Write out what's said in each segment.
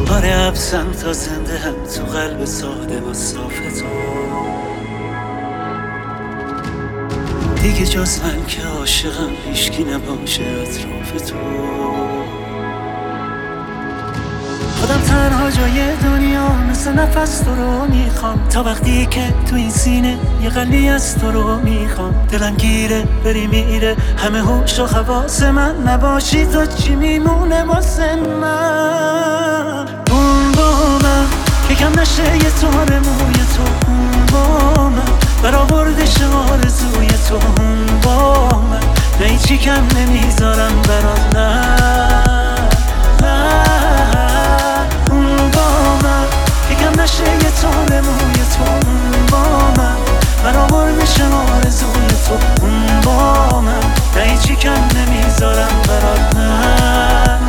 آره حبسم تا زنده هم تو قلب ساده و صاف تو. دیگه جز من که عاشقم هیچکی نباشه اطراف تو. خودم تنها جای دنیا مثل نفس تو رو میخوام، تا وقتی که تو این سینه یه قلبی از تو رو میخوام. دلم گیره بری میره همه هوش و حواس من، نباشی تو چی میمونه واسه من؟ اون با من که کم نشه یه تار موی تو، اون با من برآوردش آرزوی تو، اون با من نه هیچی کم نمیذارم برات، نه اون با من که کم نشه یه تار موی تو، اون با من برآوردش آرزوی تو، اون با من نه هیچی کم نمیذارم برات، نه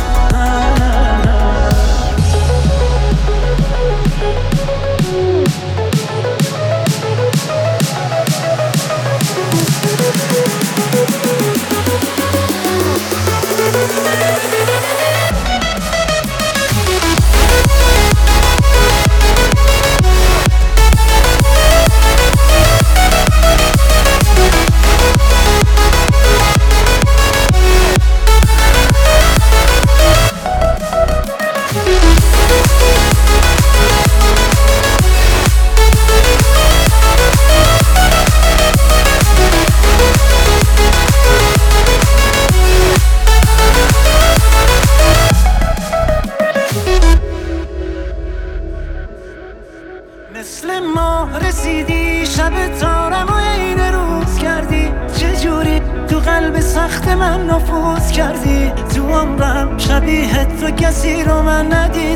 مثل ما رسیدی شب تارم و عین روز کردی، چجوری تو قلب سخت من نفوذ کردی. تو عمرم شبیه تو کسی رو من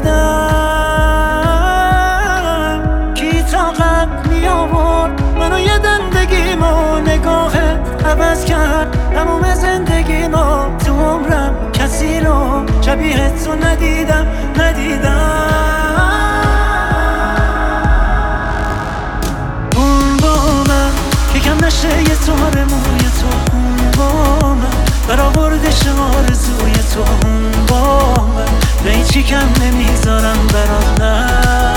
ندیدم، کی طاقت می آورد منو یه دندگیمو، نگاهت عوض کرد تموم زندگیمو. تو عمرم کسی رو شبیه تو ندیدم. کم نشه یه تار موی تو، اون با من برآوردش آرزوی تو، اون با من نه هیچی کم نمیذارم برات، نه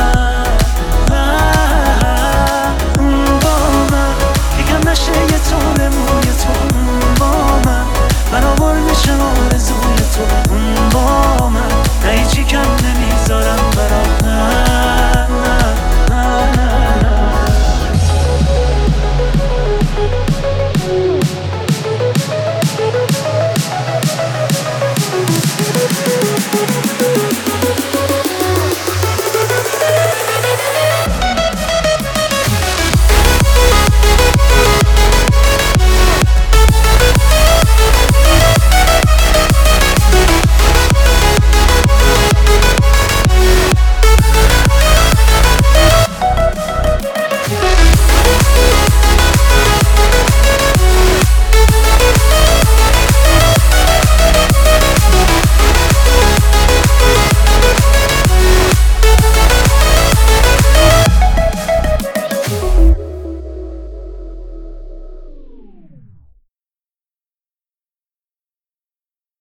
اون با من که کم نشه یه تار موی تو، اون با من برآوردش آرزوی تو، اون با من